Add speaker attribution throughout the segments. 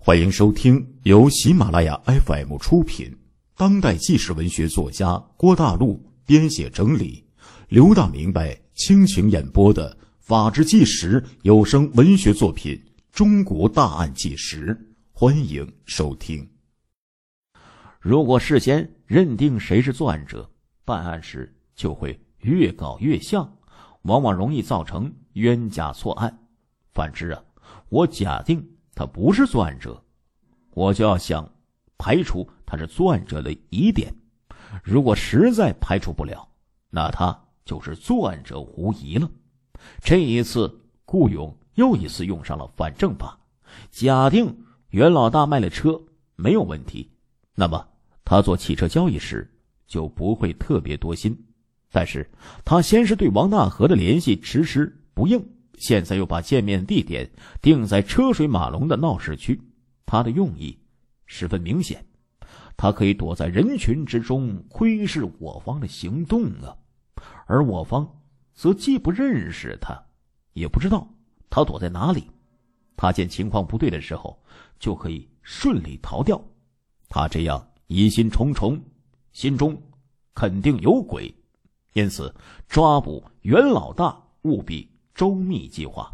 Speaker 1: 欢迎收听由喜马拉雅 FM 出品，当代纪实文学作家郭大陆编写整理，刘大明白倾情演播的法治纪实有声文学作品《中国大案纪实》，欢迎收听。
Speaker 2: 如果事先认定谁是作案者，办案时就会越搞越像，往往容易造成冤假错案。反之我假定他不是作案者，我就要想排除他是作案者的疑点。如果实在排除不了，那他就是作案者无疑了。这一次顾勇又一次用上了反证法，假定袁老大卖了车没有问题，那么他做汽车交易时就不会特别多心。但是他先是对王大河的联系迟迟不应，现在又把见面地点定在车水马龙的闹市区，他的用意十分明显，他可以躲在人群之中窥视我方的行动而我方则既不认识他，也不知道他躲在哪里。他见情况不对的时候，就可以顺利逃掉。他这样疑心重重，心中肯定有鬼，因此抓捕袁老大务必周密计划。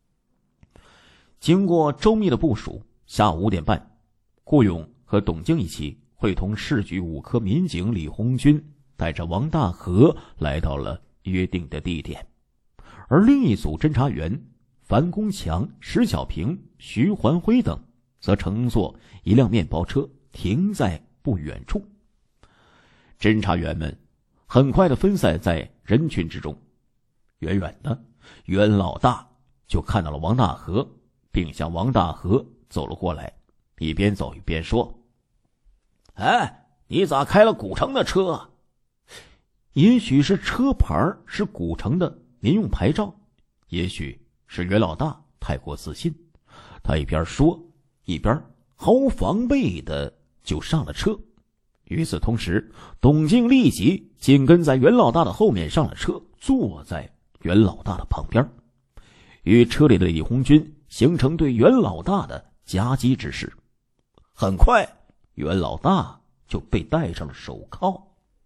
Speaker 2: 经过周密的部署，下午5点半，顾勇和董静一起会同市局5科民警李红军带着王大河来到了约定的地点，而另一组侦查员樊公强、石小平、徐环辉等则乘坐一辆面包车停在不远处。侦查员们很快地分散在人群之中，远远的袁老大就看到了王大河，并向王大河走了过来，一边走一边说：你咋开了古城的车？也许是车牌是古城的民用牌照，也许是袁老大太过自信，他一边说一边毫无防备的就上了车。与此同时，董静立即紧跟在袁老大的后面上了车，坐在袁老大的旁边，与车里的李红军形成对袁老大的夹击之势。很快袁老大就被戴上了手铐。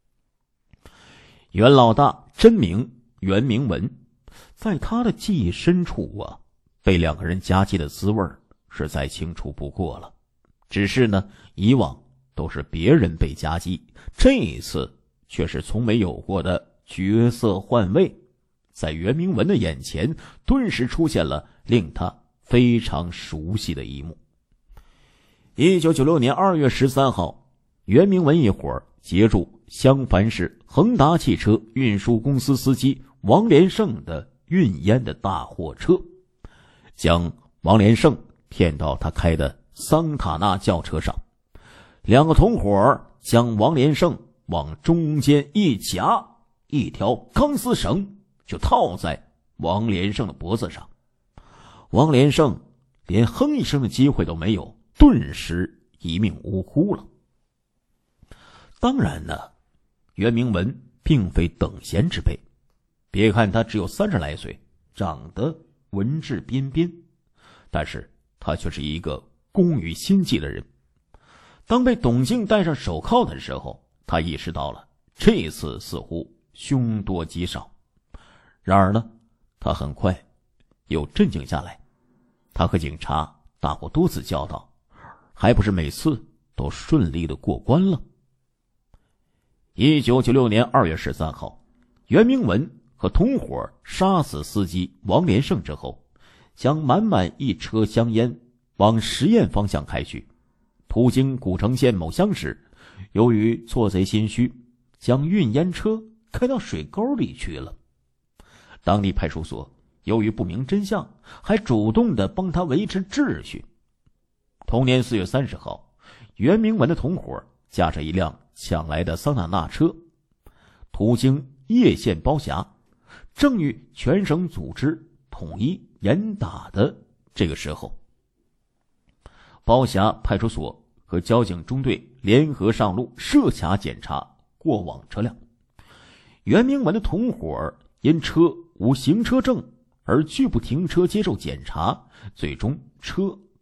Speaker 2: 袁老大真名袁明文，在他的记忆深处被两个人夹击的滋味是再清楚不过了。只是呢，以往都是别人被夹击，这一次却是从没有过的角色换位。在袁明文的眼前顿时出现了令他非常熟悉的一幕。1996年2月13号，袁明文一伙截住襄樊市恒达汽车运输公司司机王连胜的运烟的大货车，将王连胜骗到他开的桑塔纳轿车上。两个同伙将王连胜往中间一夹，一条钢丝绳就套在王连胜的脖子上。王连胜连哼一声的机会都没有，顿时一命呜呼了。当然呢，袁明文并非等闲之辈，别看他只有30来岁，长得文质彬彬，但是他却是一个工于心计的人。当被董静戴上手铐的时候，他意识到了这一次似乎凶多吉少。然而呢，他很快又镇静下来。他和警察打过多次交道，还不是每次都顺利的过关了。1996年2月13号，袁明文和同伙杀死司机王连胜之后，将满满一车香烟往实验方向开去。途经古城县某乡时，由于做贼心虚，将运烟车开到水沟里去了。当地派出所由于不明真相，还主动的帮他维持秩序。同年4月30号，袁明文的同伙驾着一辆抢来的桑塔纳车，途经叶县包辖，正与全省组织统一严打的这个时候，包辖派出所和交警中队联合上路设卡检查过往车辆。袁明文的同伙因车无行车证而拒不停车接受检查，最终车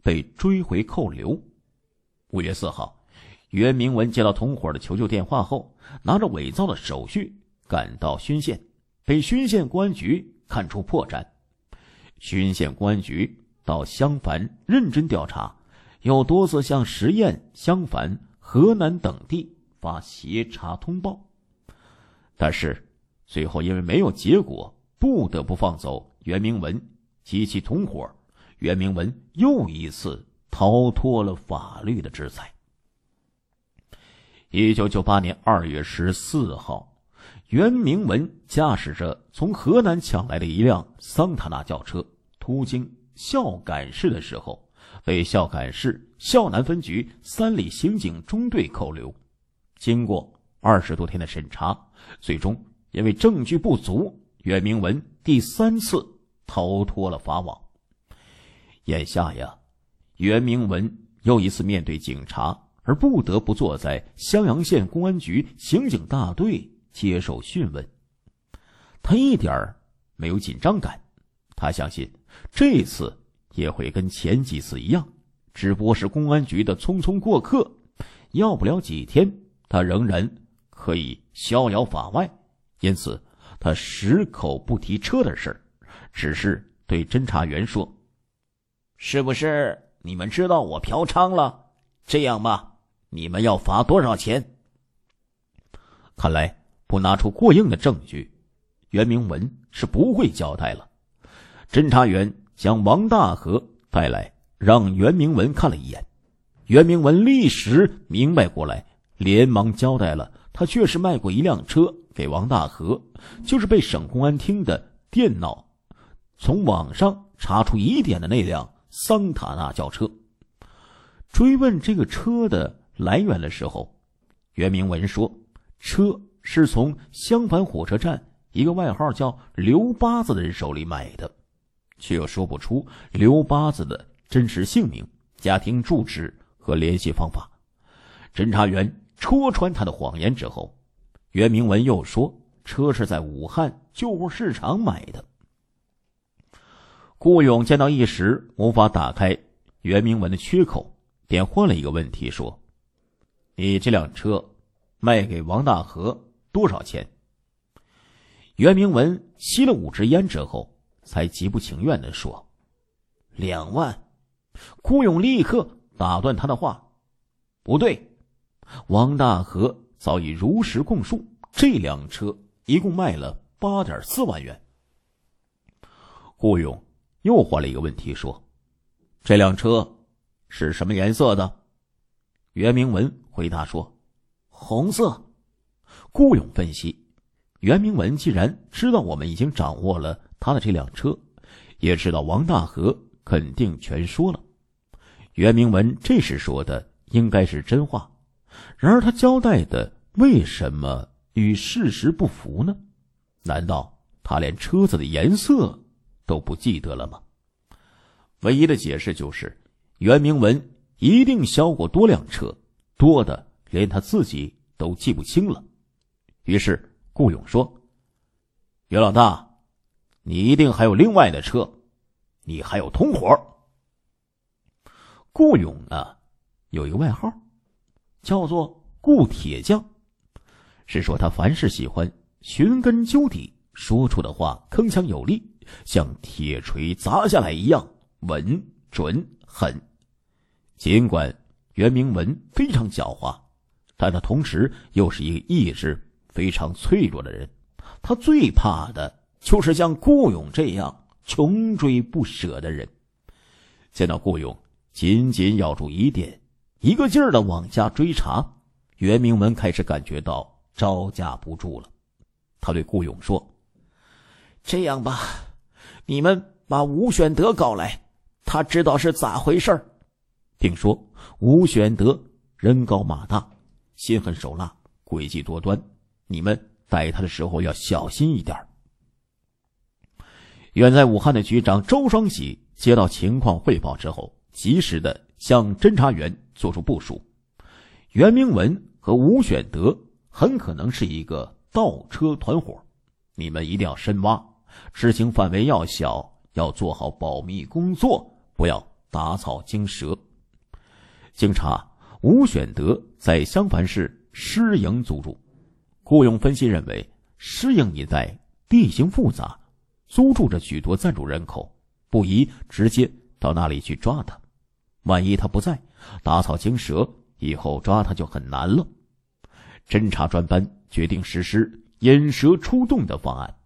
Speaker 2: 被追回扣留。5月4号，袁明文接到同伙的求救电话后，拿着伪造的手续赶到圩县，被圩县公安局看出破绽。圩县公安局到襄樊认真调查，又多次向十堰、襄樊、河南等地发协查通报，但是最后因为没有结果，不得不放走袁明文及其同伙。袁明文又一次逃脱了法律的制裁。1998年2月14号，袁明文驾驶着从河南抢来的一辆桑塔纳轿车，途经孝感市的时候，被孝感市孝南分局3里刑警中队扣留。经过20多天的审查，最终因为证据不足，袁明文第3次逃脱了法网。眼下呀，袁明文又一次面对警察，而不得不坐在襄阳县公安局刑警大队接受讯问。他一点儿没有紧张感，他相信这次也会跟前几次一样，只不过是公安局的匆匆过客，要不了几天，他仍然可以逍遥法外。因此他矢口不提车的事儿，只是对侦查员说：是不是你们知道我嫖娼了？这样吧，你们要罚多少钱？看来不拿出过硬的证据，袁明文是不会交代了。侦查员将王大河带来，让袁明文看了一眼。袁明文立时明白过来，连忙交代了他确实卖过一辆车给王大河，就是被省公安厅的电脑从网上查出疑点的那辆桑塔纳轿车。追问这个车的来源的时候，袁明文说，车是从襄樊火车站一个外号叫刘八子的人手里买的，却又说不出刘八子的真实姓名、家庭住址和联系方法。侦查员戳穿他的谎言之后，袁明文又说车是在武汉旧物市场买的。顾勇见到一时无法打开袁明文的缺口，便换了一个问题说：你这辆车卖给王大河多少钱？袁明文吸了5支烟之后，才极不情愿地说：2万。顾勇立刻打断他的话：不对，王大河早已如实供述，这辆车一共卖了8.4万元。顾勇又换了一个问题说：这辆车是什么颜色的？袁明文回答说：红色。顾勇分析，袁明文既然知道我们已经掌握了他的这辆车，也知道王大河肯定全说了。袁明文这时说的应该是真话，然而他交代的为什么与事实不符呢？难道他连车子的颜色都不记得了吗？唯一的解释就是袁明文一定销过多辆车，多的连他自己都记不清了。于是顾勇说：袁老大，你一定还有另外的车，你还有同伙。顾勇呢，有一个外号叫做顾铁匠，是说他凡事喜欢寻根究底，说出的话铿锵有力，像铁锤砸下来一样稳准狠。尽管袁明文非常狡猾，但他同时又是一个意志非常脆弱的人，他最怕的就是像顾勇这样穷追不舍的人。见到顾勇紧紧咬住疑点，一个劲儿的往下追查，袁明文开始感觉到招架不住了。他对顾勇说：这样吧，你们把吴选德搞来，他知道是咋回事儿。并说吴选德人高马大，心狠手辣，诡计多端，你们逮他的时候要小心一点。远在武汉的局长周双喜接到情况汇报之后，及时的向侦查员做出部署。袁明文和吴选德很可能是一个盗车团伙，你们一定要深挖，执行范围要小，要做好保密工作，不要打草惊蛇。经查，吴选德在襄樊市施营租住。顾勇分析认为，施营一带地形复杂，租住着许多暂住人口，不宜直接到那里去抓他。万一他不在，打草惊蛇，以后抓他就很难了。侦查专班决定实施引蛇出洞的方案。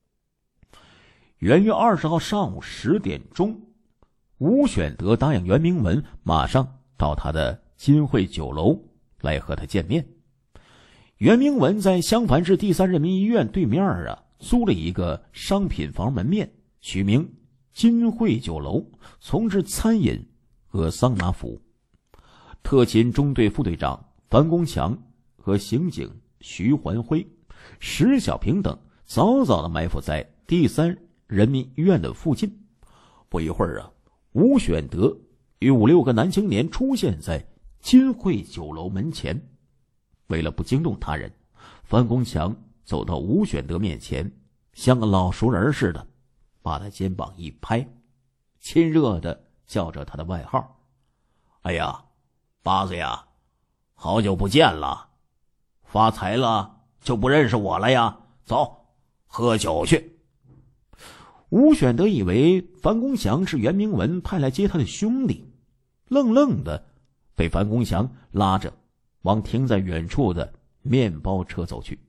Speaker 2: 元月20号上午10点钟，吴选德答应袁明文马上到他的金汇酒楼来和他见面。袁明文在襄樊市第3人民医院对面租了一个商品房门面，取名金汇酒楼，从事餐饮和桑拿服务。特勤中队副队长樊公强和刑警徐环辉、石小平等早早地埋伏在第3人民医院的附近。不一会儿吴选德与5、6个男青年出现在金汇酒楼门前。为了不惊动他人，樊公强走到吴选德面前，像个老熟人似的，把他肩膀一拍，亲热地叫着他的外号：“哎呀，八子呀，好久不见了，发财了就不认识我了呀？走，喝酒去。”吴选德以为樊公强是袁明文派来接他的兄弟，愣愣的被樊公强拉着往停在远处的面包车走去。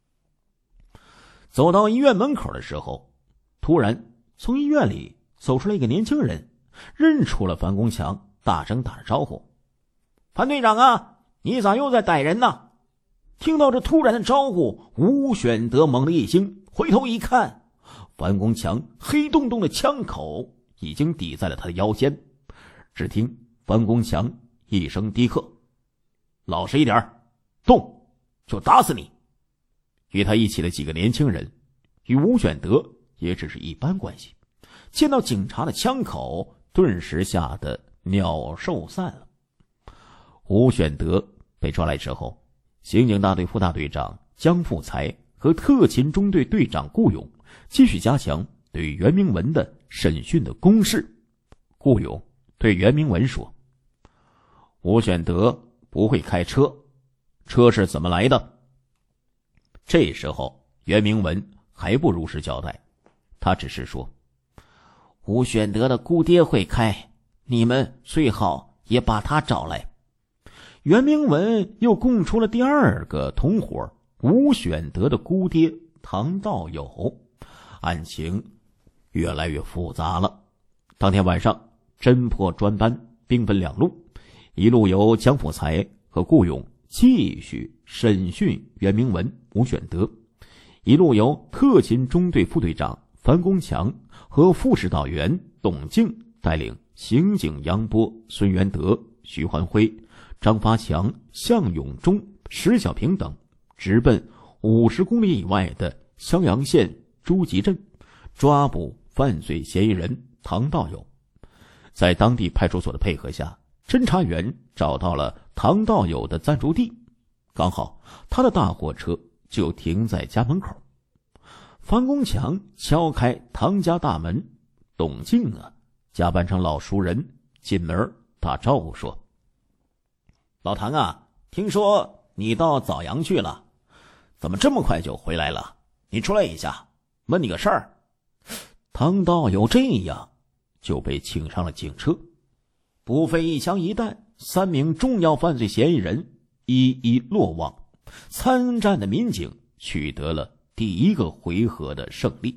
Speaker 2: 走到医院门口的时候，突然从医院里走出来一个年轻人，认出了樊公强，大声打着招呼：“樊队长啊，你咋又在逮人呢？”听到这突然的招呼，吴选德猛地一惊，回头一看，樊公强黑洞洞的枪口已经抵在了他的腰间。只听樊公强一声低喝：“老实一点，动就打死你！”与他一起的几个年轻人与吴选德也只是一般关系，见到警察的枪口，顿时吓得鸟兽散了。吴选德被抓来之后，刑警大队副大队长江富才和特勤中队队长顾勇继续加强对袁明文的审讯的攻势。顾勇对袁明文说：“吴选德不会开车，车是怎么来的？”这时候袁明文还不如实交代，他只是说：“吴选德的姑爹会开，你们最好也把他找来。”袁明文又供出了第2个同伙吴选德的姑爹唐道友，案情越来越复杂了。当天晚上，侦破专班兵分2路，一路由江富才和顾勇继续审讯袁明文、吴选德，一路由特勤中队副队长樊公强和副指导员董静带领刑警杨波、孙元德、徐环辉、张发强、向永忠、石小平等直奔50公里以外的襄阳县朱集镇，抓捕犯罪嫌疑人唐道友。在当地派出所的配合下，侦查员找到了唐道友的暂住地，刚好他的大货车就停在家门口。樊公强敲开唐家大门，董静假扮成老熟人进门打招呼说：“老唐啊，听说你到枣阳去了，怎么这么快就回来了？你出来一下，问你个事儿。”唐道友这样就被请上了警车。不费一枪一弹，3名重要犯罪嫌疑人一一落网，参战的民警取得了第1个回合的胜利。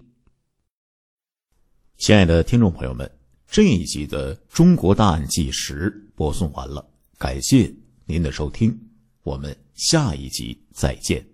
Speaker 1: 亲爱的听众朋友们，这一集的《中国大案纪实》播送完了，感谢您的收听，我们下一集再见。